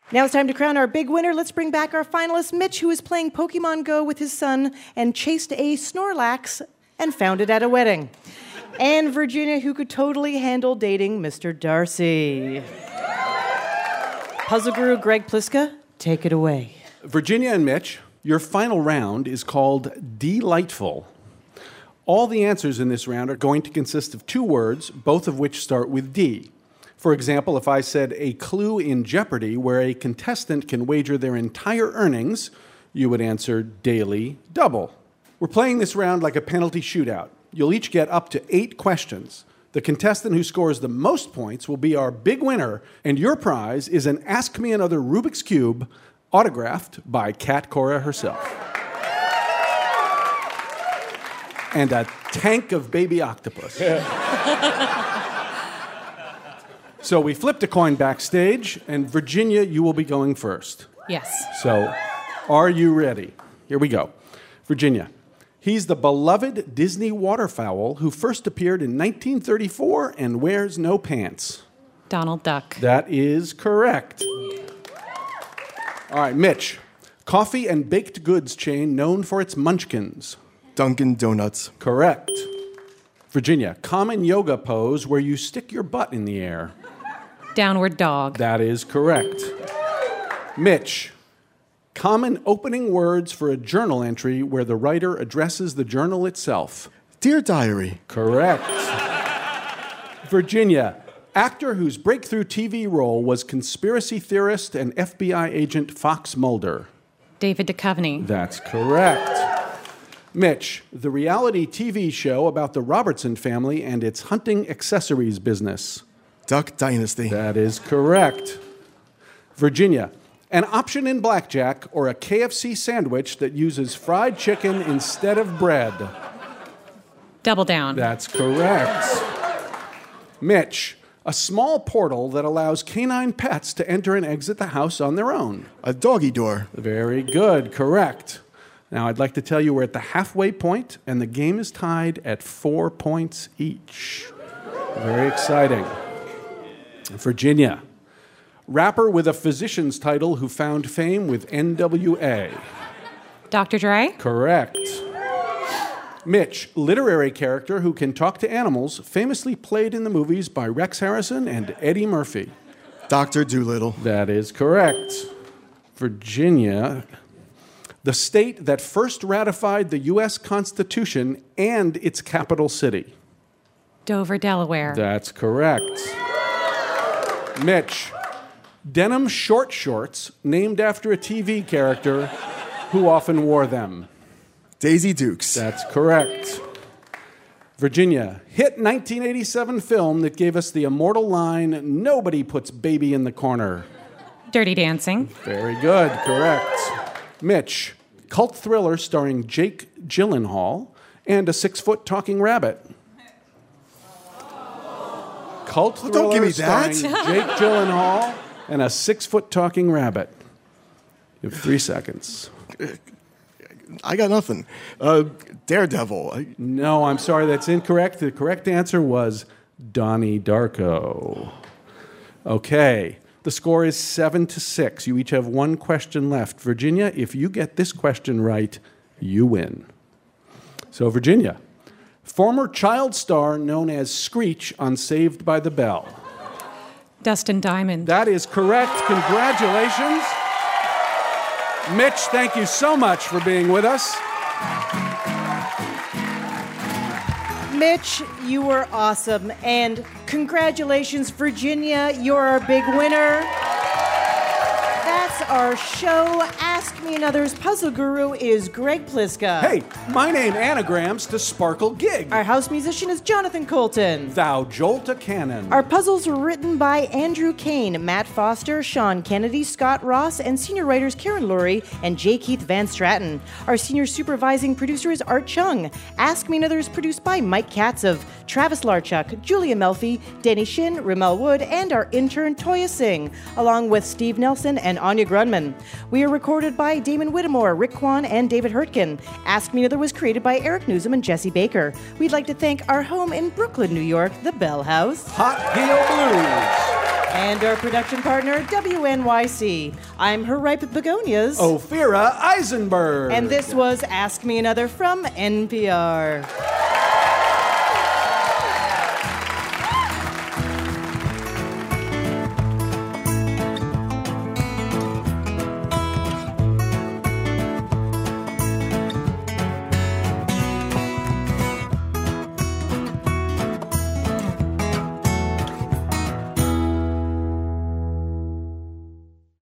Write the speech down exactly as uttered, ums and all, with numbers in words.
Now it's time to crown our big winner. Let's bring back our finalist, Mitch, who is playing Pokemon Go with his son and chased a Snorlax and found it at a wedding. And Virginia, who could totally handle dating Mister Darcy. Puzzle guru Greg Pliska, take it away. Virginia and Mitch, your final round is called Delightful. All the answers in this round are going to consist of two words, both of which start with D. For example, if I said a clue in Jeopardy where a contestant can wager their entire earnings, you would answer daily double. We're playing this round like a penalty shootout. You'll each get up to eight questions. The contestant who scores the most points will be our big winner, and your prize is an Ask Me Another Rubik's Cube autographed by Kat Cora herself. And a tank of baby octopus. So we flipped a coin backstage, and Virginia, you will be going first. Yes. So, are you ready? Here we go. Virginia, he's the beloved Disney waterfowl who first appeared in nineteen thirty-four and wears no pants. Donald Duck. That is correct. All right, Mitch, coffee and baked goods chain known for its munchkins. Dunkin' Donuts. Correct. Virginia, common yoga pose where you stick your butt in the air. Downward dog. That is correct. Mitch, common opening words for a journal entry where the writer addresses the journal itself. Dear Diary. Correct. Virginia, actor whose breakthrough T V role was conspiracy theorist and F B I agent Fox Mulder. David Duchovny. That's correct. Mitch, the reality T V show about the Robertson family and its hunting accessories business. Duck Dynasty. That is correct. Virginia, an option in blackjack or a K F C sandwich that uses fried chicken instead of bread. Double Down. That's correct. Mitch, a small portal that allows canine pets to enter and exit the house on their own. A doggy door. Very good, correct. Now I'd like to tell you we're at the halfway point and the game is tied at four points each. Very exciting. Virginia, rapper with a physician's title who found fame with N W A. Doctor Dre. Correct. Mitch, literary character who can talk to animals, famously played in the movies by Rex Harrison and Eddie Murphy. Doctor Dolittle. That is correct. Virginia, the state that first ratified the U S Constitution and its capital city. Dover, Delaware. That's correct. Mitch, denim short shorts named after a T V character who often wore them. Daisy Dukes. That's correct. Virginia, hit nineteen eighty-seven film that gave us the immortal line, "Nobody puts baby in the corner." Dirty Dancing. Very good, correct. Mitch, cult thriller starring Jake Gyllenhaal and a six-foot talking rabbit. Cult thriller Don't give me that. starring Jake Gyllenhaal and a six-foot talking rabbit. You have three seconds. I got nothing. Uh, Daredevil. I, No, I'm sorry, that's incorrect. The correct answer was Donnie Darko. Okay, the score is seven to six. You each have one question left. Virginia, if you get this question right, you win. So, Virginia, former child star known as Screech on Saved by the Bell. Dustin Diamond. That is correct. Congratulations. Mitch, thank you so much for being with us. Mitch, you were awesome. And congratulations, Virginia. You're our big winner. That's our show. Ask Me Another's puzzle guru is Greg Pliska. Hey, my name anagrams to Sparkle Gig. Our house musician is Jonathan Colton. Thou Jolta Cannon. Our puzzles were written by Andrew Kane, Matt Foster, Sean Kennedy, Scott Ross, and senior writers Karen Lurie and J. Keith Van Stratton. Our senior supervising producer is Art Chung. Ask Me Another is produced by Mike Katzov, Travis Larchuk, Julia Melfi, Denny Shin, Rimmel Wood, and our intern Toya Singh, along with Steve Nelson and Anya Grunman. We are recorded by Damon Whittemore, Rick Kwan, and David Hurtgen. Ask Me Another was created by Eric Newsom and Jesse Baker. We'd like to thank our home in Brooklyn, New York, the Bell House. Hot Heel Blues. And our production partner, W N Y C. I'm her ripe begonias. Ophira Eisenberg. And this was Ask Me Another from N P R.